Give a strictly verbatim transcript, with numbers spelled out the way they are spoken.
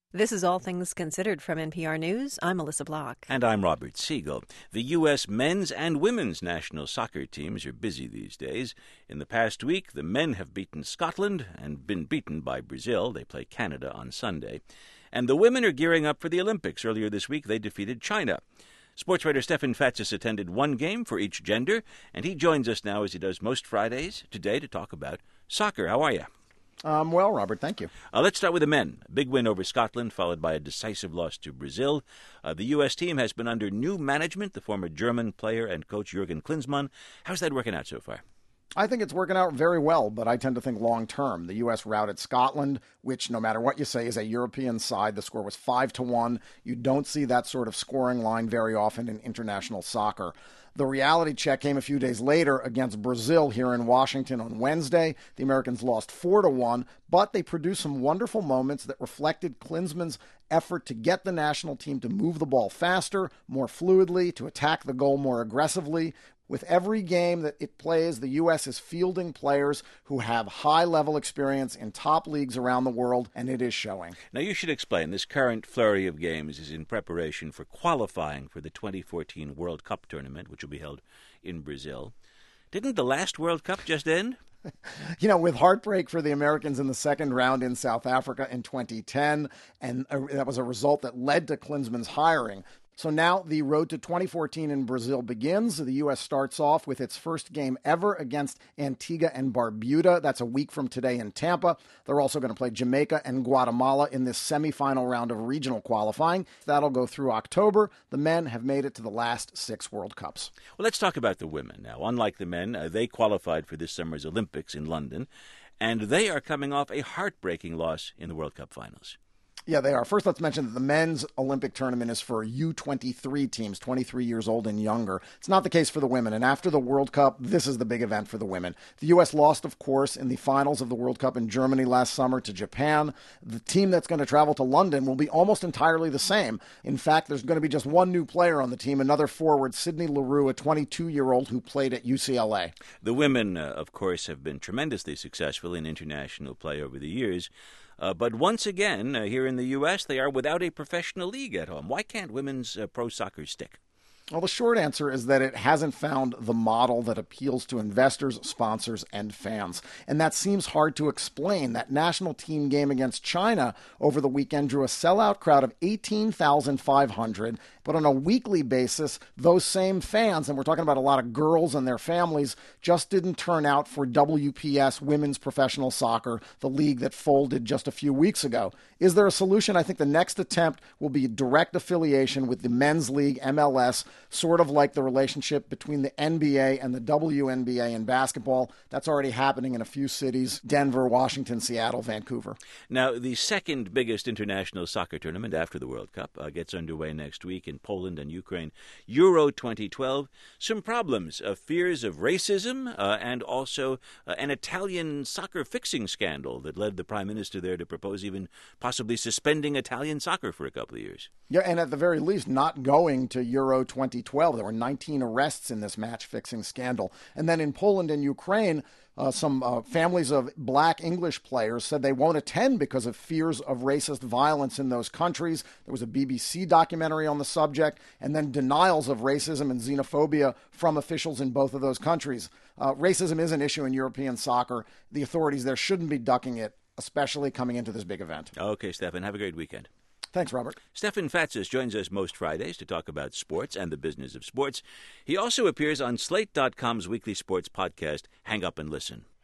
This is All Things Considered from N P R News. I'm Melissa Block. And I'm Robert Siegel. The U S men's and women's national soccer teams are busy these days. In the past week, the men have beaten Scotland and been beaten by Brazil. They play Canada on Sunday. And the women are gearing up for the Olympics. Earlier this week, they defeated China. Sports writer Stefan Fatsis attended one game for each gender, and he joins us now, as he does most Fridays, today to talk about soccer. How are you? Um, well, Robert, thank you. Uh, let's start with the men. A big win over Scotland, followed by a decisive loss to Brazil. Uh, the U S team has been under new management, the former German player and coach Jurgen Klinsmann. How's that working out so far? I think it's working out very well, but I tend to think long term. The U S routed Scotland, which, no matter what you say, is a European side. The score was five to one. You don't see that sort of scoring line very often in international soccer. The reality check came a few days later against Brazil here in Washington on Wednesday. The Americans lost four to one, but they produced some wonderful moments that reflected Klinsmann's effort to get the national team to move the ball faster, more fluidly, to attack the goal more aggressively. With every game that it plays, the U S is fielding players who have high-level experience in top leagues around the world, and it is showing. Now, you should explain, this current flurry of games is in preparation for qualifying for the twenty fourteen World Cup tournament, which will be held in Brazil. Didn't the last World Cup just end? You know, with heartbreak for the Americans in the second round in South Africa in twenty ten, and that was a result that led to Klinsmann's hiring. So now the road to twenty fourteen in Brazil begins. The U S starts off with its first game ever against Antigua and Barbuda. That's a week from today in Tampa. They're also going to play Jamaica and Guatemala in this semifinal round of regional qualifying. That'll go through October. The men have made it to the last six World Cups. Well, let's talk about the women now. Unlike the men, uh, they qualified for this summer's Olympics in London, and they are coming off a heartbreaking loss in the World Cup finals. Yeah, they are. First, let's mention that the men's Olympic tournament is for U twenty-three teams, twenty-three years old and younger. It's not the case for the women. And after the World Cup, this is the big event for the women. The U S lost, of course, in the finals of the World Cup in Germany last summer to Japan. The team that's going to travel to London will be almost entirely the same. In fact, there's going to be just one new player on the team, another forward, Sydney Leroux, a twenty-two-year-old who played at U C L A. The women, uh, of course, have been tremendously successful in international play over the years. Uh, but once again, uh, here in the U S, they are without a professional league at home. Why can't women's uh, pro soccer stick? Well, the short answer is that it hasn't found the model that appeals to investors, sponsors, and fans. And that seems hard to explain. That national team game against China over the weekend drew a sellout crowd of eighteen thousand five hundred. But on a weekly basis, those same fans, and we're talking about a lot of girls and their families, just didn't turn out for W P S, Women's Professional Soccer, the league that folded just a few weeks ago. Is there a solution? I think the next attempt will be direct affiliation with the men's league, M L S, sort of like the relationship between the N B A and the W N B A in basketball. That's already happening in a few cities: Denver, Washington, Seattle, Vancouver. Now, the second biggest international soccer tournament after the World Cup uh, gets underway next week in Poland and Ukraine. Euro twenty twelve. Some problems, uh, fears of racism, uh, and also uh, an Italian soccer fixing scandal that led the Prime Minister there to propose even possibly suspending Italian soccer for a couple of years. Yeah, and at the very least, not going to Euro twenty twelve. There were nineteen arrests in this match-fixing scandal. And then in Poland and Ukraine, uh, some uh, families of black English players said they won't attend because of fears of racist violence in those countries. There was a B B C documentary on the subject, and then denials of racism and xenophobia from officials in both of those countries. Uh, racism is an issue in European soccer. The authorities there shouldn't be ducking it, especially coming into this big event. Okay, Stefan, have a great weekend. Thanks, Robert. Stefan Fatsis joins us most Fridays to talk about sports and the business of sports. He also appears on Slate dot com's weekly sports podcast, Hang Up and Listen.